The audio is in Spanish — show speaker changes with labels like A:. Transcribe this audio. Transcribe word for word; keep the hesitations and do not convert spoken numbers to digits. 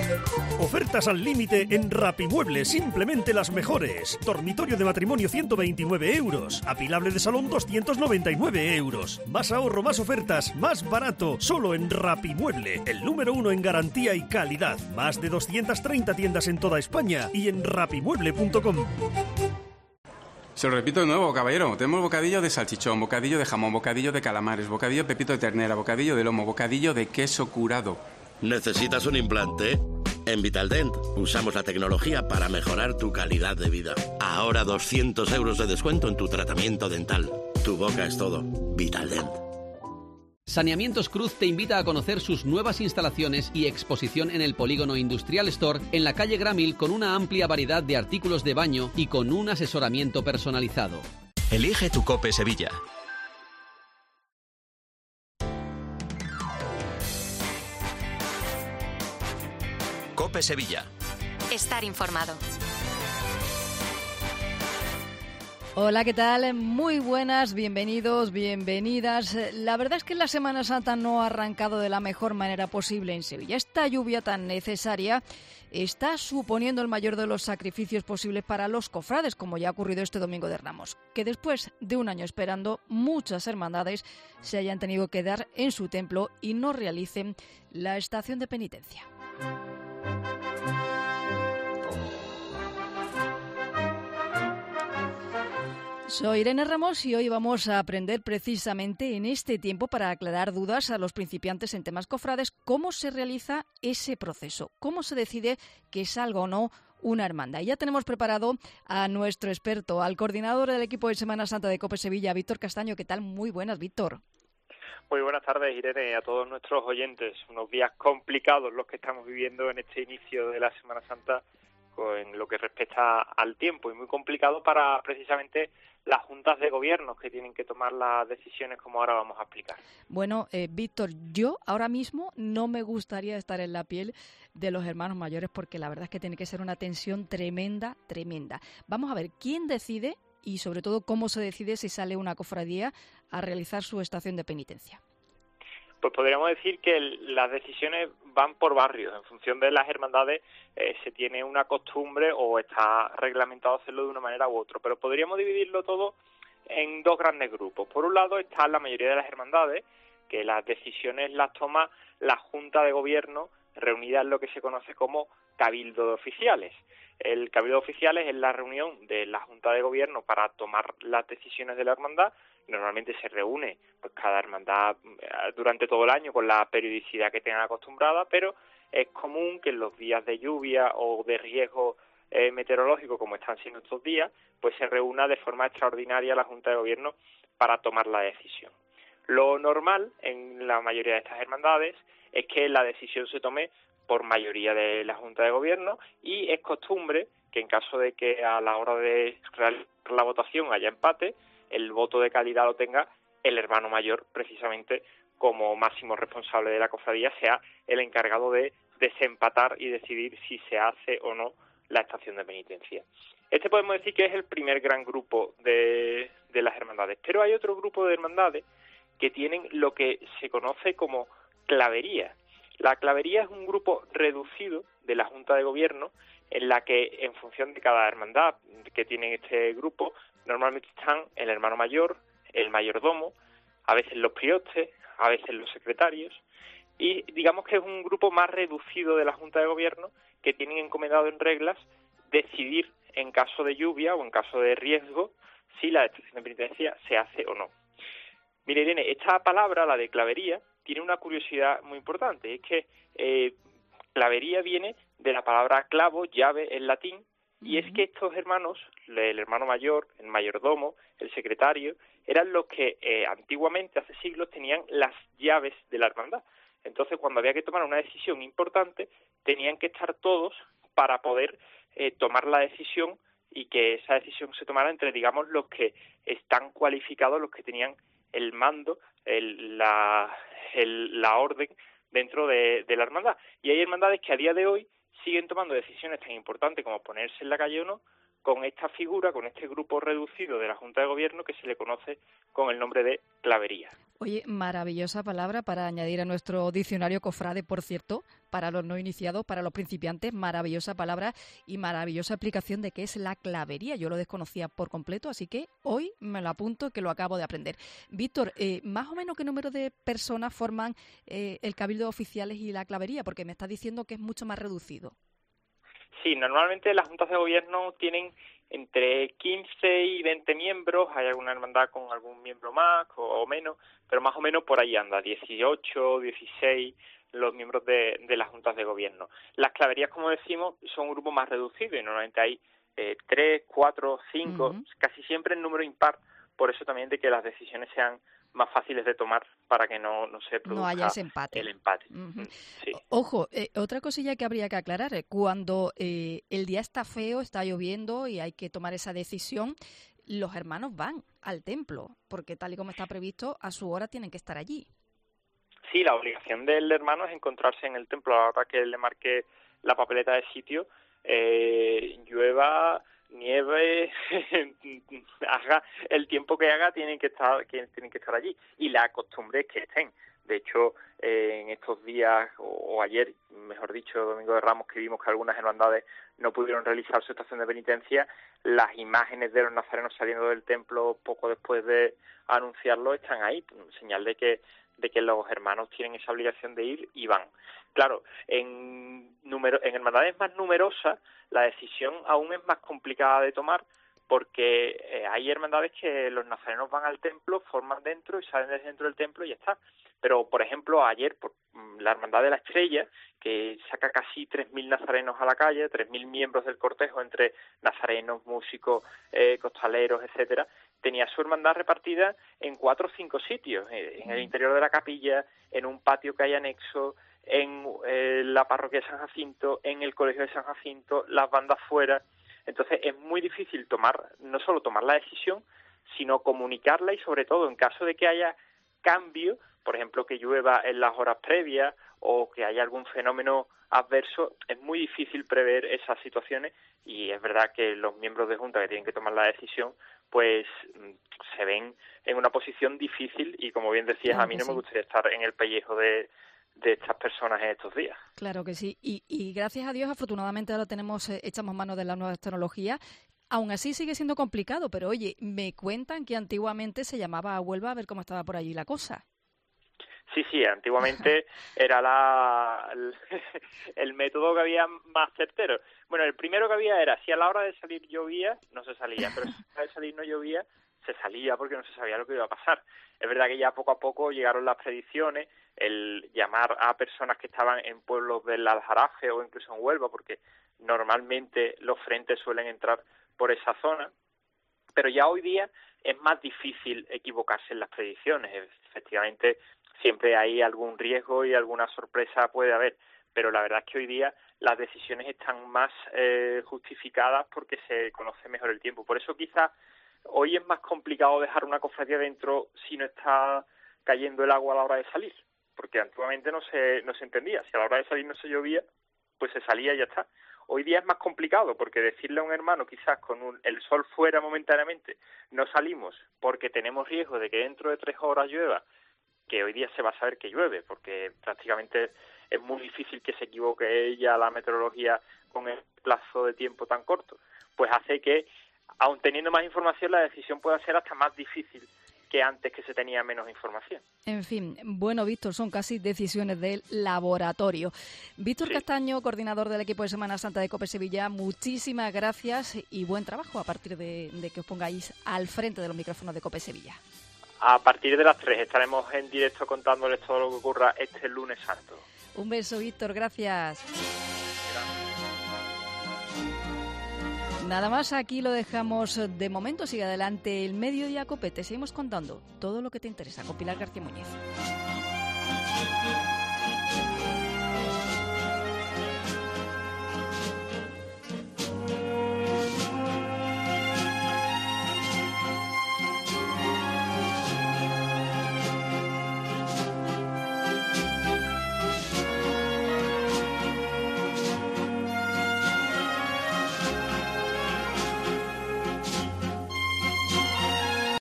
A: Ofertas al límite en Rapimueble, simplemente las mejores. Dormitorio de matrimonio ciento veintinueve euros. Apilable de salón doscientos noventa y nueve euros. Más ahorro, más ofertas, más barato. Solo en Rapimueble, el número uno en garantía y calidad. Más de doscientas treinta tiendas en toda España y en rapimueble punto com.
B: Se lo repito de nuevo, caballero. Tenemos bocadillo de salchichón, bocadillo de jamón, bocadillo de calamares, bocadillo de pepito de ternera, bocadillo de lomo, bocadillo de queso curado.
C: ¿Necesitas un implante? En Vitaldent usamos la tecnología para mejorar tu calidad de vida. Ahora doscientos euros de descuento en tu tratamiento dental. Tu boca es todo. Vitaldent.
D: Saneamientos Cruz te invita a conocer sus nuevas instalaciones y exposición en el Polígono Industrial Store en la calle Gramil, con una amplia variedad de artículos de baño y con un asesoramiento personalizado.
E: Elige tu COPE Sevilla. COPE Sevilla.
F: Estar informado.
G: Hola, ¿qué tal? Muy buenas, bienvenidos, bienvenidas. La verdad es que la Semana Santa no ha arrancado de la mejor manera posible en Sevilla. Esta lluvia tan necesaria está suponiendo el mayor de los sacrificios posibles para los cofrades, como ya ha ocurrido este Domingo de Ramos, que después de un año esperando, muchas hermandades se hayan tenido que quedar en su templo y no realicen la estación de penitencia. Soy Irene Ramos y hoy vamos a aprender precisamente en este tiempo, para aclarar dudas a los principiantes en temas cofrades, cómo se realiza ese proceso, cómo se decide que salga o no una hermandad. Y ya tenemos preparado a nuestro experto, al coordinador del equipo de Semana Santa de COPE Sevilla, Víctor Castaño. ¿Qué tal? Muy buenas, Víctor.
H: Muy buenas tardes, Irene, y a todos nuestros oyentes. Unos días complicados los que estamos viviendo en este inicio de la Semana Santa en lo que respecta al tiempo, y muy complicado para precisamente las juntas de gobierno que tienen que tomar las decisiones, como ahora vamos a explicar.
G: Bueno, eh, Víctor, yo ahora mismo no me gustaría estar en la piel de los hermanos mayores, porque la verdad es que tiene que ser una tensión tremenda, tremenda. Vamos a ver, ¿quién decide y sobre todo cómo se decide si sale una cofradía a realizar su estación de penitencia?
H: Pues podríamos decir que las decisiones van por barrios. En función de las hermandades eh, se tiene una costumbre o está reglamentado hacerlo de una manera u otra. Pero podríamos dividirlo todo en dos grandes grupos. Por un lado está la mayoría de las hermandades, que las decisiones las toma la Junta de Gobierno, reunida en lo que se conoce como Cabildo de Oficiales. El Cabildo de Oficiales es la reunión de la Junta de Gobierno para tomar las decisiones de la hermandad. Normalmente se reúne pues cada hermandad durante todo el año con la periodicidad que tengan acostumbrada, pero es común que en los días de lluvia o de riesgo eh, meteorológico, como están siendo estos días, pues se reúna de forma extraordinaria la Junta de Gobierno para tomar la decisión. Lo normal en la mayoría de estas hermandades es que la decisión se tome por mayoría de la Junta de Gobierno, y es costumbre que en caso de que a la hora de realizar la votación haya empate, el voto de calidad lo tenga el hermano mayor, precisamente como máximo responsable de la cofradía, sea el encargado de desempatar y decidir si se hace o no la estación de penitencia. Este podemos decir que es el primer gran grupo de, de las hermandades, pero hay otro grupo de hermandades que tienen lo que se conoce como clavería. La clavería es un grupo reducido de la Junta de Gobierno, en la que, en función de cada hermandad que tiene este grupo, normalmente están el hermano mayor, el mayordomo, a veces los priotes, a veces los secretarios, y digamos que es un grupo más reducido de la Junta de Gobierno, que tienen encomendado en reglas decidir, en caso de lluvia o en caso de riesgo, si la estación de penitencia se hace o no. Mire, Irene, esta palabra, la de clavería, tiene una curiosidad muy importante, es que eh, clavería viene de la palabra clavo, llave en latín, y es que estos hermanos, el hermano mayor, el mayordomo, el secretario, eran los que eh, antiguamente, hace siglos, tenían las llaves de la hermandad. Entonces, cuando había que tomar una decisión importante, tenían que estar todos para poder eh, tomar la decisión, y que esa decisión se tomara entre, digamos, los que están cualificados, los que tenían el mando, el, la, el, la orden dentro de, de la hermandad. Y hay hermandades que a día de hoy siguen tomando decisiones tan importantes como ponerse en la calle o no, con esta figura, con este grupo reducido de la Junta de Gobierno que se le conoce con el nombre de clavería.
G: Oye, maravillosa palabra para añadir a nuestro diccionario cofrade, por cierto, para los no iniciados, para los principiantes, maravillosa palabra y maravillosa explicación de qué es la clavería. Yo lo desconocía por completo, así que hoy me lo apunto que lo acabo de aprender. Víctor, eh, ¿más o menos qué número de personas forman eh, el Cabildo de Oficiales y la clavería? Porque me estás diciendo que es mucho más reducido.
H: Sí, normalmente las juntas de gobierno tienen entre quince y veinte miembros, hay alguna hermandad con algún miembro más o menos, pero más o menos por ahí anda, dieciocho, dieciséis los miembros de, de las juntas de gobierno. Las claverías, como decimos, son un grupo más reducido y normalmente hay eh, tres, cuatro, cinco, uh-huh. casi siempre en número impar, por eso también de que las decisiones sean más fáciles de tomar para que no, no se produzca
G: no haya ese empate.
H: el empate.
G: Uh-huh.
H: Sí.
G: Ojo, eh, otra cosilla que habría que aclarar, eh, cuando eh, el día está feo, está lloviendo y hay que tomar esa decisión, los hermanos van al templo, porque tal y como está previsto, a su hora tienen que estar allí.
H: Sí, la obligación del hermano es encontrarse en el templo a la hora que le marque la papeleta de sitio, eh, llueva, nieve, haga el tiempo que haga, tienen que estar que tienen que estar allí, y la costumbre es que estén. De hecho, eh, en estos días, o, o ayer, mejor dicho, Domingo de Ramos, que vimos que algunas hermandades no pudieron realizar su estación de penitencia, las imágenes de los nazarenos saliendo del templo poco después de anunciarlo están ahí, señal de que de que los hermanos tienen esa obligación de ir y van. Claro, en número, en hermandades más numerosas la decisión aún es más complicada de tomar, porque eh, hay hermandades que los nazarenos van al templo, forman dentro y salen desde dentro del templo y ya está. Pero, por ejemplo, ayer por, la Hermandad de la Estrella, que saca casi tres mil nazarenos a la calle, tres mil miembros del cortejo entre nazarenos, músicos, eh, costaleros, etcétera, tenía su hermandad repartida en cuatro o cinco sitios, eh, en el interior de la capilla, en un patio que hay anexo, en eh, la parroquia de San Jacinto, en el colegio de San Jacinto, las bandas fuera. Entonces es muy difícil tomar, no solo tomar la decisión, sino comunicarla y sobre todo en caso de que haya cambio, por ejemplo que llueva en las horas previas o que haya algún fenómeno adverso, es muy difícil prever esas situaciones y es verdad que los miembros de Junta que tienen que tomar la decisión pues se ven en una posición difícil y como bien decías, claro, a mí no sí. me gustaría estar en el pellejo de de estas personas en estos días.
G: Claro que sí, y, y gracias a Dios, afortunadamente ahora tenemos, eh, echamos mano de las nuevas tecnologías. Aún así sigue siendo complicado, pero oye, me cuentan que antiguamente se llamaba a Huelva a ver cómo estaba por allí la cosa.
H: Sí, sí, antiguamente era la el, el método que había más certero. Bueno, el primero que había era, si a la hora de salir llovía, no se salía, pero si a la hora de salir no llovía, se salía porque no se sabía lo que iba a pasar. Es verdad que ya poco a poco llegaron las predicciones, el llamar a personas que estaban en pueblos del Aljarafe o incluso en Huelva, porque normalmente los frentes suelen entrar por esa zona, pero ya hoy día es más difícil equivocarse en las predicciones. Efectivamente, siempre hay algún riesgo y alguna sorpresa puede haber, pero la verdad es que hoy día las decisiones están más eh, justificadas porque se conoce mejor el tiempo. Por eso quizás hoy es más complicado dejar una cofradía dentro si no está cayendo el agua a la hora de salir, porque antiguamente no se no se entendía. Si a la hora de salir no se llovía, pues se salía y ya está. Hoy día es más complicado porque decirle a un hermano quizás con un, el sol fuera momentáneamente, no salimos porque tenemos riesgo de que dentro de tres horas llueva, que hoy día se va a saber que llueve, porque prácticamente es muy difícil que se equivoque ella la meteorología con el plazo de tiempo tan corto, pues hace que, aun teniendo más información, la decisión pueda ser hasta más difícil que antes que se tenía menos información.
G: En fin, bueno, Víctor, son casi decisiones del laboratorio. Víctor sí. Castaño, coordinador del equipo de Semana Santa de COPE Sevilla, muchísimas gracias y buen trabajo a partir de, de que os pongáis al frente de los micrófonos de COPE Sevilla.
H: A partir de las tres estaremos en directo contándoles todo lo que ocurra este lunes santo.
G: Un beso, Víctor, gracias. Nada más, aquí lo dejamos de momento. Sigue adelante el Mediodía Cope. Te seguimos contando todo lo que te interesa con Pilar García Muñiz.